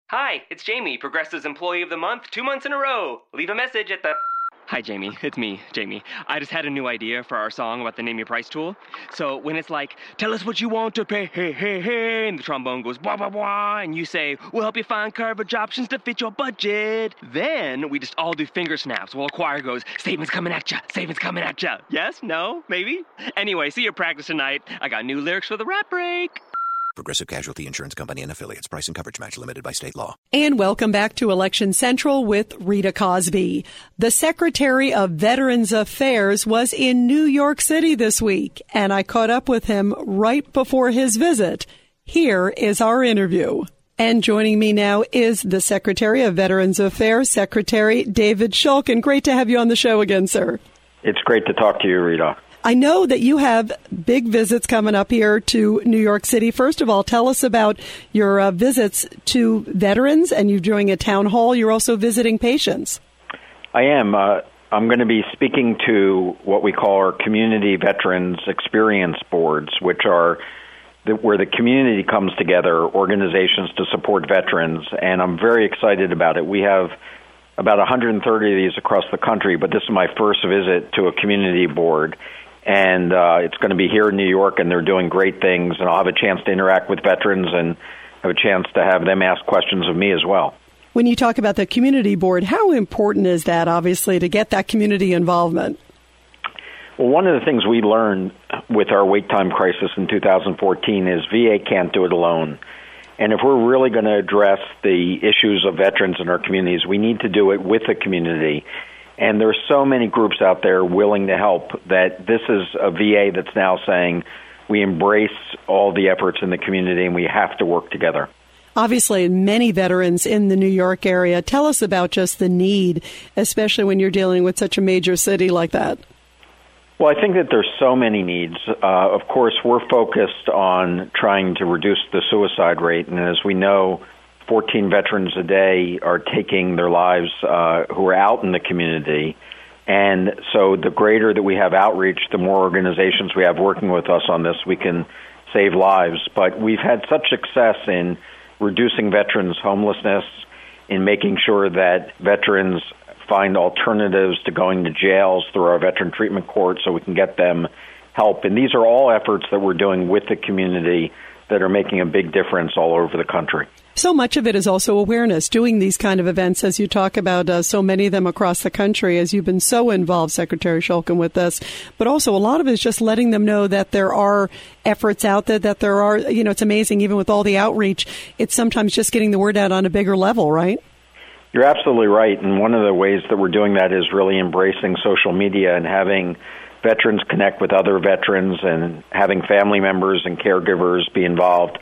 Hi, it's Jamie, Progressive's Employee of the Month, 2 months in a row. Leave a message at the... Hi, Jamie. It's me, Jamie. I just had a new idea for our song about the Name Your Price tool. So when it's like, tell us what you want to pay, hey, hey, hey, and the trombone goes, blah, blah, blah, and you say, we'll help you find coverage options to fit your budget. Then we just all do finger snaps while a choir goes, statements coming at ya, statements coming at ya. Yes? No? Maybe? Anyway, see you at practice tonight. I got new lyrics for the rap break. Progressive Casualty Insurance Company and Affiliates. Price and coverage match limited by state law. And welcome back to Election Central with Rita Cosby. The Secretary of Veterans Affairs was in New York City this week, and I caught up with him right before his visit. Here is our interview. And joining me now is the Secretary of Veterans Affairs, Secretary David Shulkin. Great to have you on the show again, sir. It's great to talk to you, Rita. I know that you have big visits coming up here to New York City. First of all, tell us about your visits to veterans, and you're doing a town hall. You're also visiting patients. I am. I'm going to be speaking to what we call our Community Veterans Experience Boards, which are where the community comes together, organizations to support veterans, and I'm very excited about it. We have about 130 of these across the country, but this is my first visit to a community board. And it's going to be here in New York, and they're doing great things. And I'll have a chance to interact with veterans and have a chance to have them ask questions of me as well. When you talk about the community board, how important is that, obviously, to get that community involvement? Well, one of the things we learned with our wait time crisis in 2014 is VA can't do it alone. And if we're really going to address the issues of veterans in our communities, we need to do it with the community. And there are so many groups out there willing to help that this is a VA that's now saying we embrace all the efforts in the community and we have to work together. Obviously, many veterans in the New York area. Tell us about just the need, especially when you're dealing with such a major city like that. Well, I think that there's so many needs. Of course, we're focused on trying to reduce the suicide rate. And as we know, 14 veterans a day are taking their lives who are out in the community. And so the greater that we have outreach, the more organizations we have working with us on this, we can save lives. But we've had such success in reducing veterans' homelessness, in making sure that veterans find alternatives to going to jails through our veteran treatment court so we can get them help. And these are all efforts that we're doing with the community that are making a big difference all over the country. So much of it is also awareness, doing these kind of events, as you talk about so many of them across the country, as you've been so involved, Secretary Shulkin, with this. But also a lot of it is just letting them know that there are efforts out there, that there are, it's amazing, even with all the outreach, it's sometimes just getting the word out on a bigger level, right? You're absolutely right. And one of the ways that we're doing that is really embracing social media and having veterans connect with other veterans and having family members and caregivers be involved.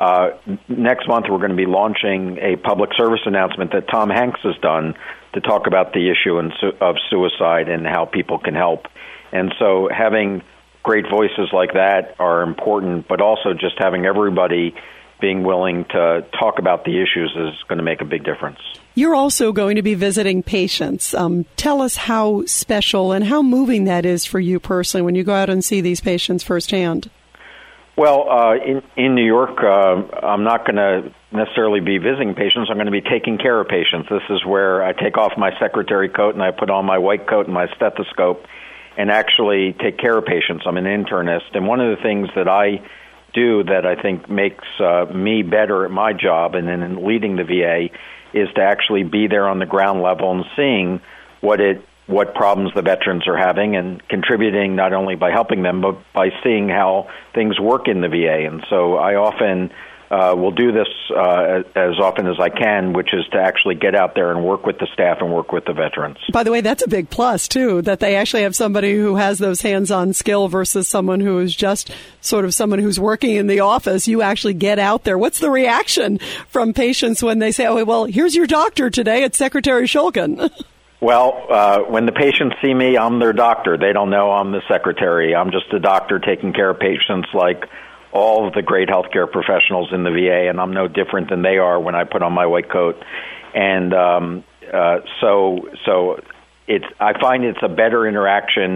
Next month, we're going to be launching a public service announcement that Tom Hanks has done to talk about the issue of suicide and how people can help. And so having great voices like that are important, but also just having everybody being willing to talk about the issues is going to make a big difference. You're also going to be visiting patients. Tell us how special and how moving that is for you personally when you go out and see these patients firsthand. Well, in New York, I'm not going to necessarily be visiting patients. I'm going to be taking care of patients. This is where I take off my secretary coat and I put on my white coat and my stethoscope and actually take care of patients. I'm an internist. And one of the things that I do that I think makes me better at my job and in leading the VA is to actually be there on the ground level and seeing what problems the veterans are having and contributing not only by helping them, but by seeing how things work in the VA. And so I often will do this as often as I can, which is to actually get out there and work with the staff and work with the veterans. By the way, that's a big plus, too, that they actually have somebody who has those hands-on skill versus someone who is just sort of someone who's working in the office. You actually get out there. What's the reaction from patients when they say, oh, well, here's your doctor today, it's Secretary Shulkin? Well, when the patients see me, I'm their doctor. They don't know I'm the secretary. I'm just a doctor taking care of patients like all of the great healthcare professionals in the VA, and I'm no different than they are when I put on my white coat. And so I find it's a better interaction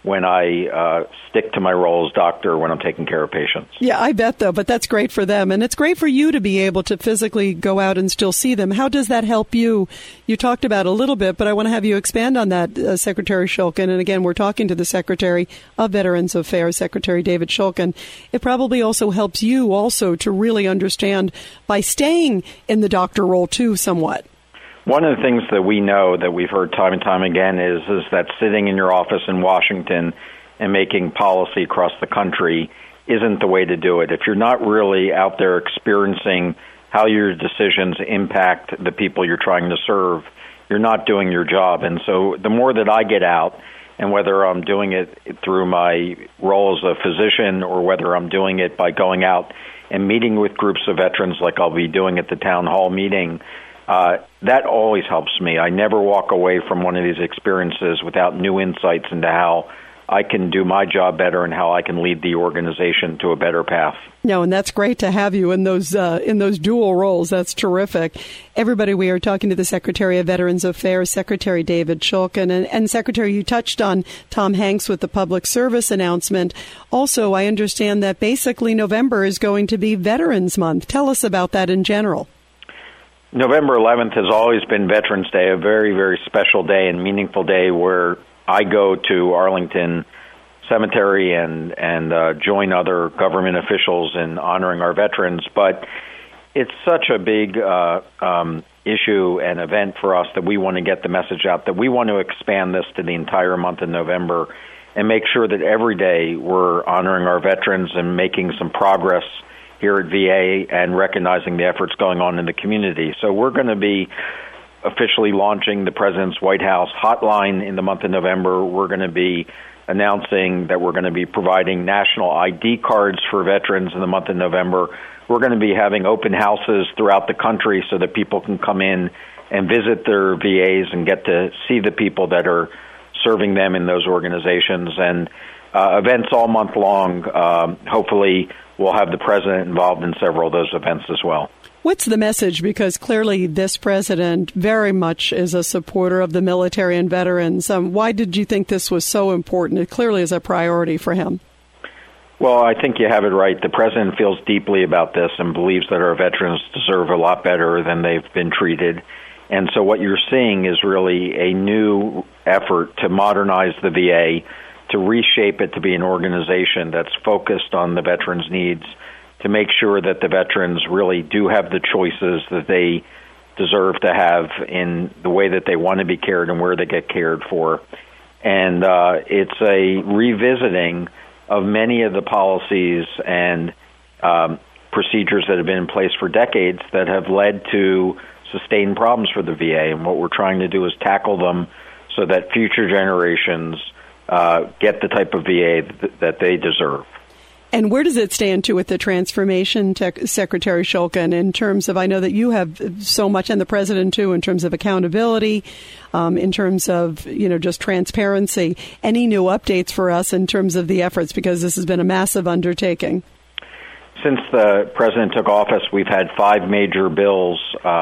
when I stick to my role as doctor when I'm taking care of patients. Yeah, I bet, though, but that's great for them. And it's great for you to be able to physically go out and still see them. How does that help you? You talked about a little bit, but I want to have you expand on that, Secretary Shulkin. And again, we're talking to the Secretary of Veterans Affairs, Secretary David Shulkin. It probably also helps you also to really understand by staying in the doctor role, too, somewhat. One of the things that we know that we've heard time and time again is that sitting in your office in Washington and making policy across the country isn't the way to do it. If you're not really out there experiencing how your decisions impact the people you're trying to serve, you're not doing your job. And so the more that I get out, and whether I'm doing it through my role as a physician or whether I'm doing it by going out and meeting with groups of veterans like I'll be doing at the town hall meeting, that always helps me. I never walk away from one of these experiences without new insights into how I can do my job better and how I can lead the organization to a better path. No, and that's great to have you in those dual roles. That's terrific. Everybody, we are talking to the Secretary of Veterans Affairs, Secretary David Shulkin. And Secretary, you touched on Tom Hanks with the public service announcement. Also, I understand that basically November is going to be Veterans Month. Tell us about that in general. November 11th has always been Veterans Day, a very, very special day and meaningful day where I go to Arlington Cemetery and join other government officials in honoring our veterans. But it's such a big issue and event for us that we want to get the message out, that we want to expand this to the entire month of November and make sure that every day we're honoring our veterans and making some progress here at VA and recognizing the efforts going on in the community. So we're going to be officially launching the President's White House hotline in the month of November. We're going to be announcing that we're going to be providing national ID cards for veterans in the month of November. We're going to be having open houses throughout the country so that people can come in and visit their VAs and get to see the people that are serving them in those organizations. And events all month long. Hopefully, we'll have the president involved in several of those events as well. What's the message? Because clearly this president very much is a supporter of the military and veterans. Why did you think this was so important? It clearly is a priority for him. Well, I think you have it right. The president feels deeply about this and believes that our veterans deserve a lot better than they've been treated. And so what you're seeing is really a new effort to modernize the VA, to reshape it to be an organization that's focused on the veterans' needs, to make sure that the veterans really do have the choices that they deserve to have in the way that they want to be cared and where they get cared for. And it's a revisiting of many of the policies and procedures that have been in place for decades that have led to sustained problems for the VA. And what we're trying to do is tackle them so that future generations get the type of VA that they deserve. And where does it stand, too, with the transformation, Secretary Shulkin, in terms of, I know that you have so much, and the president, too, in terms of accountability, in terms of, just transparency. Any new updates for us in terms of the efforts, because this has been a massive undertaking? Since the president took office, we've had 5 major bills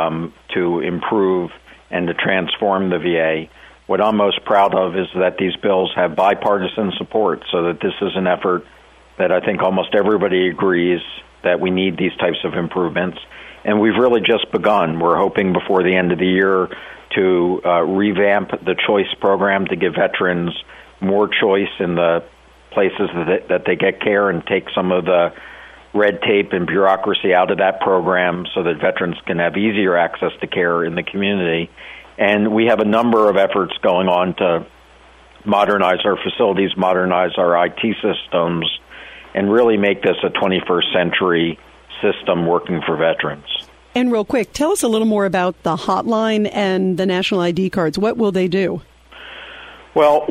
to improve and to transform the VA. What I'm most proud of is that these bills have bipartisan support, so that this is an effort that I think almost everybody agrees that we need these types of improvements. And we've really just begun. We're hoping before the end of the year to revamp the choice program to give veterans more choice in the places that they get care and take some of the red tape and bureaucracy out of that program so that veterans can have easier access to care in the community. And we have a number of efforts going on to modernize our facilities, modernize our IT systems, and really make this a 21st century system working for veterans. And real quick, tell us a little more about the hotline and the national ID cards. What will they do? Well,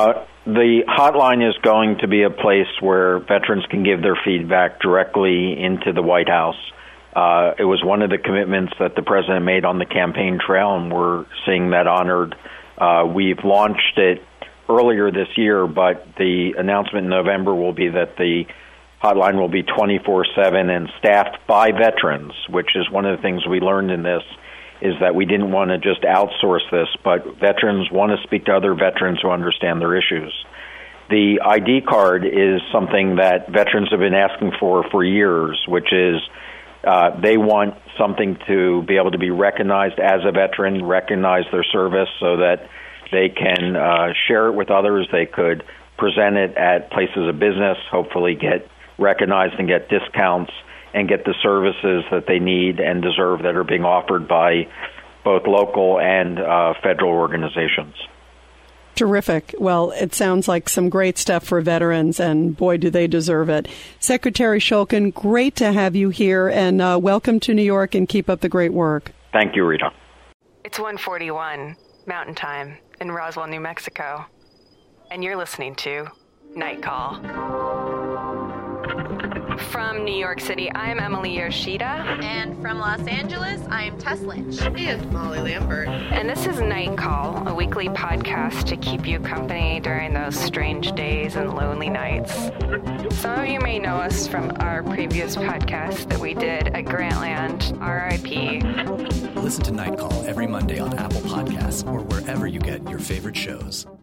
the hotline is going to be a place where veterans can give their feedback directly into the White House. It was one of the commitments that the president made on the campaign trail, and we're seeing that honored. We've launched it earlier this year, but the announcement in November will be that the hotline will be 24/7 and staffed by veterans, which is one of the things we learned in this, is that we didn't want to just outsource this, but veterans want to speak to other veterans who understand their issues. the ID card is something that veterans have been asking for years, which is they want something to be able to be recognized as a veteran, recognize their service so that they can share it with others. They could present it at places of business, hopefully get recognized and get discounts and get the services that they need and deserve that are being offered by both local and federal organizations. Terrific. Well, it sounds like some great stuff for veterans, and boy, do they deserve it. Secretary Shulkin, great to have you here, and welcome to New York, and keep up the great work. Thank you, Rita. It's 1:41 Mountain Time in Roswell, New Mexico, and you're listening to Night Call. From New York City, I'm Emily Yoshida. And from Los Angeles, I'm Tess Lynch. And Molly Lambert. And this is Night Call, a weekly podcast to keep you company during those strange days and lonely nights. Some of you may know us from our previous podcast that we did at Grantland, RIP. Listen to Night Call every Monday on Apple Podcasts or wherever you get your favorite shows.